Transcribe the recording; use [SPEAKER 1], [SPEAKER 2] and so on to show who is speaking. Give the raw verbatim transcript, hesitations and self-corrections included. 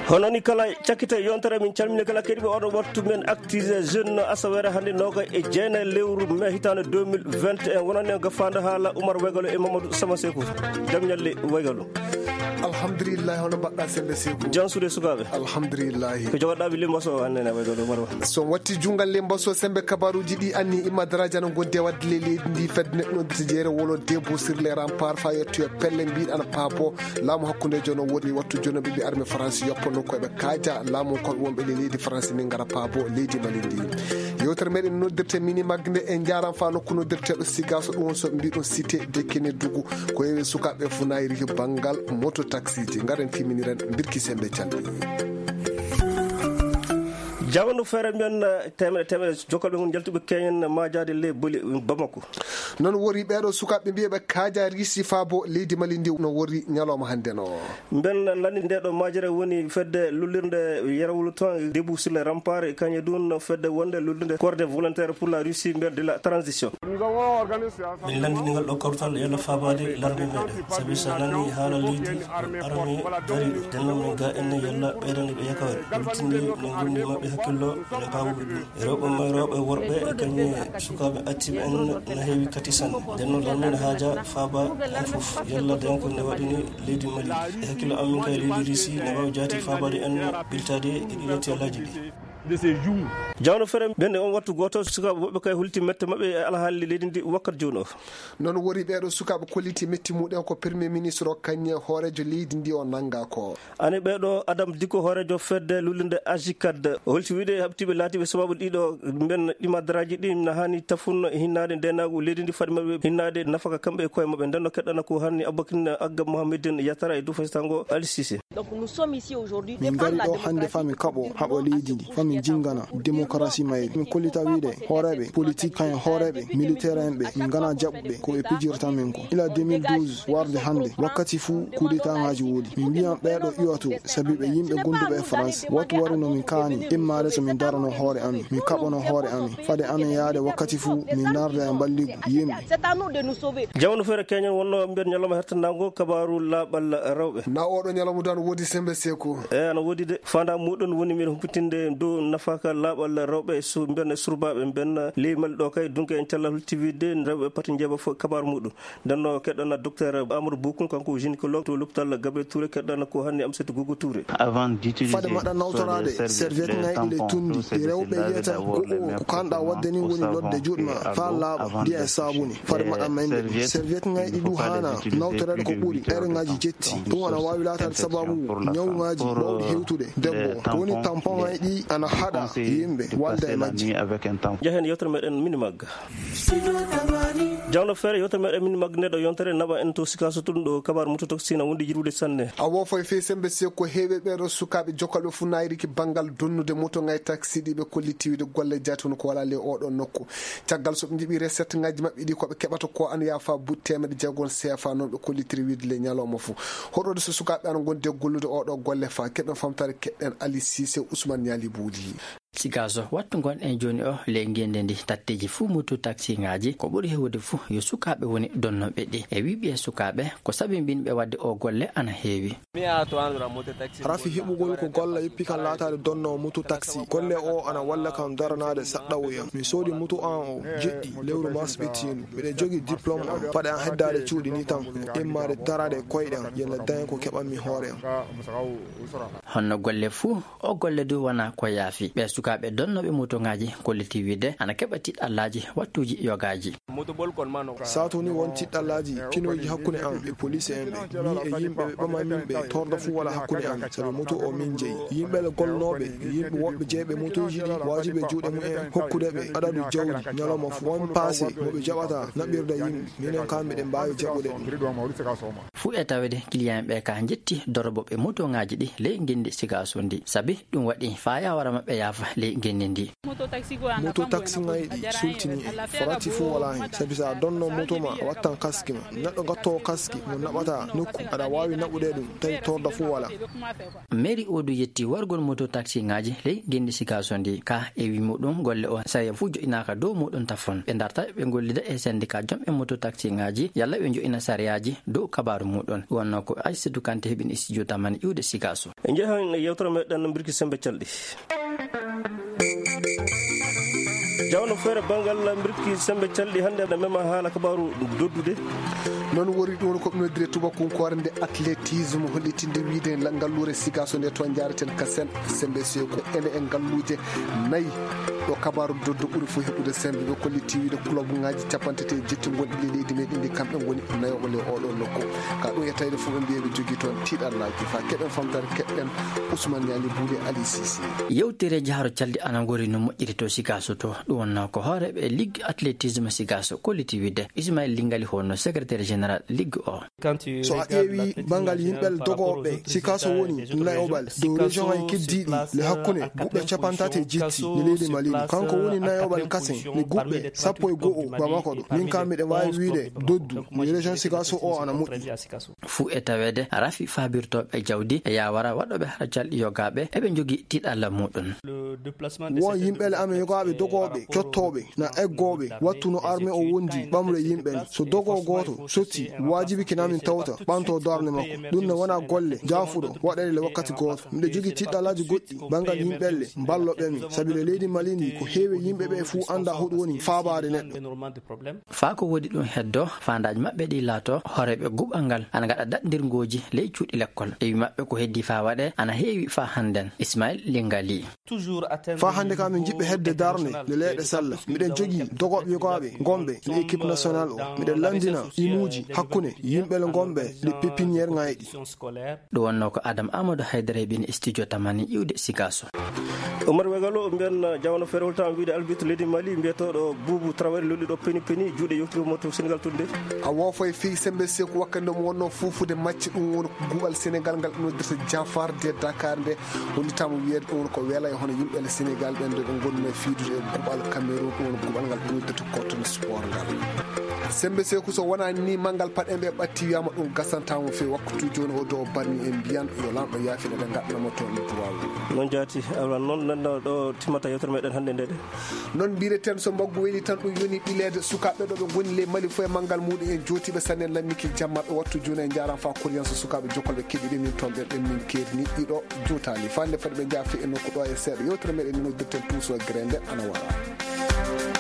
[SPEAKER 1] hononi kala cakkite yontere min calmini kala kedi odo wattu men actiser jeune asawere hande noga e jeena lewru me hitane deux mille vingt et un wonane gafanda hala Oumar Weigalo e Mamadou Sama Sekou jamnyalle Weigalo
[SPEAKER 2] alhamdulillah hono badda sembe Sekou
[SPEAKER 1] jansude sukabe
[SPEAKER 2] alhamdulillah
[SPEAKER 1] ko jogoda bi limbaso annene Weigalo marwa
[SPEAKER 2] so watti jungal limbaso sembe kabaruji di anni imma daraja no gonde wadde leli ndi fedne no tijere wolo debo sur les remparts fa yettu pelle bi an papo lamu hakkunde jono wodi wattu jono bi armée France yoppono ko be kaaja lamu ko wonbe leydi France ni ngara papo leydi malindi yoter meden noddirte mini magne e jaram fa no kuno dirte do sigaso dum so bi don cité de kene dugu ko yewe sukabe funayri ke bangal moto taxi ti ngaren timiniren birki sembe calbi
[SPEAKER 1] jawno fere men temere temere jokolbe ngon jaltube kenyen majade le boli Bamako
[SPEAKER 2] non wori beedo sukabe biebe kaaja risi fabo leydi malindi no wori nyaloma hande no
[SPEAKER 1] ben landi ndedo majere woni fedde lullirde yerawul ton début sur les remparts kanye dun fedde wonde lullirde corps de volontaires pour la Russie de la transition
[SPEAKER 3] min landi ningal do kortal yalla fabade larbe mede sabi sanani hala leydi armi dari denno ga enne yalla beedani be yakawre ultini no gonni mabbe hakkillo ne bawu robo ma robo worbe kanye sukabe atibe en na hewi katisan denno lannen haja faba fof yalla den ko ne wadini leydi mali hakkillo amin kay leydi risi ne bawu jati fabade en biltade idilati alaji
[SPEAKER 1] de ces jours jawno fere bende on wattu goto sukabe wobbe kay hulti mette mabbe alhaali leydi ndi wakkat jono
[SPEAKER 2] non wori beedo sukabe koliti metti muden ko premier ministre o kanye horejo leydi ndi o nanga ko
[SPEAKER 1] ani beedo Adam Diko horejo fedde lulinde ajikad holti wide habtibe latibe sababu dido ben dimadaraji di na hani tafun hinade denagu leydi ndi fadi mabbe hinade nafaka kambe koy mabbe danno keddana ko hanni Aboubacar Agga Mohamedine Yatara e du fastango Ali Cissé.
[SPEAKER 4] Donc nous sommes ici aujourd'hui
[SPEAKER 5] min gari do hande fami kabo habo leydi ndi fami jingana démocratie may min kolita wide horebe politique kan horebe militaire en be min gana jabbe ko e pijirta men ko ila deux mille douze warde hande wakati fu coup d'état ngaji wodi min biyan beedo iwato sabibe yimbe gondube France watu waruno min kani immaade so min darano hore ami min kabono hore ami fade amen yaade wakati fu min narde en balligu yimbe
[SPEAKER 4] c'est à nous de nous sauver
[SPEAKER 1] jawno fere kenyen wonno mber nyaloma hertanango kabaru labal rawbe
[SPEAKER 2] na odo nyalomu dan wodi sembe Sekou
[SPEAKER 1] e ana wodi de fanda mudon woni min humpitinde do nafaka labal rawbe su ben surbabe ben limal do kay dunke en tallal T V de rawbe pati njeba fo kabaru mudum danno kedana docteur Amadou Bokoum kanko gynécologue to l'hôpital Gabriel Touré kedana ko hanni Amsatou Gogo Touré
[SPEAKER 6] avant d'utiliser
[SPEAKER 5] fade madan nawtorade serviette ngaydi le tundi rewbe yeta ko kanda wadde ni woni lodde judma fa laba di en sabuni fade madan men serviette ngaydi du hana nawtorade ko buri er ngaji jetti to wana wawi lata sababu nyaw ngaji wawdi hewtude debbo woni tampon ngaydi ana hada yimbe walda e majji
[SPEAKER 1] jahen yotre meden minimag jawno fere yotre meden minimag nedo yontere naba en to sikaso tundo kabar muto toksina wondi jirude sanne
[SPEAKER 2] awo fay fe sembe Sekou hebe be ro sukabe jokolbe funayri ki bangal donnude moto ngay taxi di be kollitiwide golle jatun ko wala le odo nokku tagal so jibi recette ngaji mabbe di ko be kebato ko an ya fa butteme de jagon sefa non be kollitiwide le nyalomo fu hodo so sukabe an gonde gollude odo golle fa kebe famtare kedden Ali Cissé Ousmane Yali Boudi
[SPEAKER 7] sigaso wattu gon en joni o le ngende ndi tatteji fu mutu taxi ngaji ko buri hewde fu yo sukabe woni donnobe di e wibi sukabe ko sabi binbe wadde o golle ana heewi
[SPEAKER 5] rafi hebugol ko golla yippi kan latade donno mutu taxi golle o ana walla kan daranade saddawoya mi sodi mutu an o jeddi lewru mars betinu be jogi diplôme am pade an heddade cuudi ni tan immade darade koyden yella dañ ko keban mi hore
[SPEAKER 7] honno golle fu o golle du wana ko yaafi be sukabe donnobe moto ngaji kollitiwide ana kebati allaji wattuji yogaji
[SPEAKER 5] moto bol kon mano sato ni wonti allaji kinoji hakkune an be police en be ni e yimbe be ma min be tordo fu wala hakkune an sabi moto o min jeyi yimbe le golnobe yimbe wobbe jebe motoji di wajibe juude mu en hokkude be adadu jawdi nyaloma fu won passé mo be jabata nabirda yimbe minen kambe de mbaawi jabude
[SPEAKER 7] fu etawede client be ka jetti dorobo be moto ngaji di le ngindi sigaso ndi sabi dum wadi faaya wara mabbe yafa le gendendi
[SPEAKER 5] moto taxi ngai di sultini farati fu wala hin sabisa donno moto ma wattan kaski ma naddo gatto kaski mo nabata nokku ada wawi nabude dum tay torda fu wala.
[SPEAKER 7] Mary Odu yetti wargol moto taxi ngaji le gendi sikaso ndi ka e wi modum golle o saya fujo inaka do modon tafon be darta be gollida e syndicat jom e moto taxi ngaji yalla be jo ina sariyaji do kabaru modon wonno ko Aissatou Kanté hebin studio tamani iwde sikaso
[SPEAKER 1] en jahan yewtoro meddan birki sembe caldi jawno fere bangal birki sembe caldi hande da mema hala kabaru doddude
[SPEAKER 2] non wori don ko no dire tubakon ko arde athlétisme hollitinde wiide ngallure sikaso ne to jareten kasen sembe seko ene en ngalluje nayi do kabaru doddo buri fu hebude sembe be ko litti wiide club ngaji capantete jetti gondi leydi medin di kambe woni nayo ole odo lokko ka do yetayde fu be be jogi ton tidallaji fa keden famtare kedden Ousmane Yali Bouli Ali Sisi
[SPEAKER 7] yewtere jaharo caldi anagori no mojjiri to sikaso to do wonna ko hore be ligue athlétisme sikaso ko litti wiide Ismaël Lingali hono secrétaire général ligue o
[SPEAKER 5] so aewi bangal yimbel dogobe sikaso woni nayobal do region ay kiddi le hakkune gubbe capantate jitti ni leydi Mali kanko woni nayobal kasen ni gubbe sappo e go'o bamako do min kam de wawi wiide doddu ni region sikaso o ana muddi
[SPEAKER 7] fu etawede rafi fabirto be jawdi e yawara wadobe harajal yogabe e be jogi tidalla mudon
[SPEAKER 5] won yimbel ame yogabe dogobe cottobe na eggobe wattuno arme o wondi bamre yimbel so dogo goto soti wajibi kinamin tawta banto darne mako dunne wana golle jafudo wadade le wakkati goto mbe jogi tidalaji goddi bangal yimbelle ballo be mi sabile leydi Malini ko heewe yimbe be fu anda hodo woni faabare neddo
[SPEAKER 7] fa ko wodi dum heddo faandaaji mabbe di lato horebe gubangal ana gada daddirgoji ley cuudi lekkol e mabbe ko heddi fa wade ana heewi fa handen Ismaël Lingali
[SPEAKER 5] fa hande kam jibbe hedde darne le leede salla miden jogi dogobe yogabe gombe le équipe nationale o miden landina imuji hakkune yimbe le gombe le pépinière ngaydi
[SPEAKER 7] do wonno ko Adam Amadou Haydara bin studio tamani iwde sikaso
[SPEAKER 1] Omar Wegalo mbiyan jawno fere holta wiide albitre leydi Mali mbiyetodo Boubou Traoré lolli do peni peni juude yottiro moto Sénégal tunde
[SPEAKER 2] a wofay fi sembe seko wakkande mo wonno fufude match dum won gubal Sénégal ngal no dirta Jafar de Dakar de hollitamo wiede on ko wela e hono yimbe le Sénégal ben de gonno fiidude gubal Cameroun on gubal ngal no dirta Coton Sport ngal sembe seko so wona ni mangal padembe batti yama dum gasantamo fe waktu joni o do barni en biyan yo lamdo yafi de ngadna mo ton tuwawu
[SPEAKER 1] non jati ala non nan do timata yotor meden hande ndede
[SPEAKER 2] non bireten so mbaggu weli tan dum yoni bilede sukabe do be goni le Mali fo mangal mudi en jotibe sanen lamiki jamma be wattu joni en jaram fa kuriyan so sukabe jokolbe kedi min tombe den min kedni dido jotali fande fadbe jafi en ko do e ser yotor meden no dirten tout so grande ana wara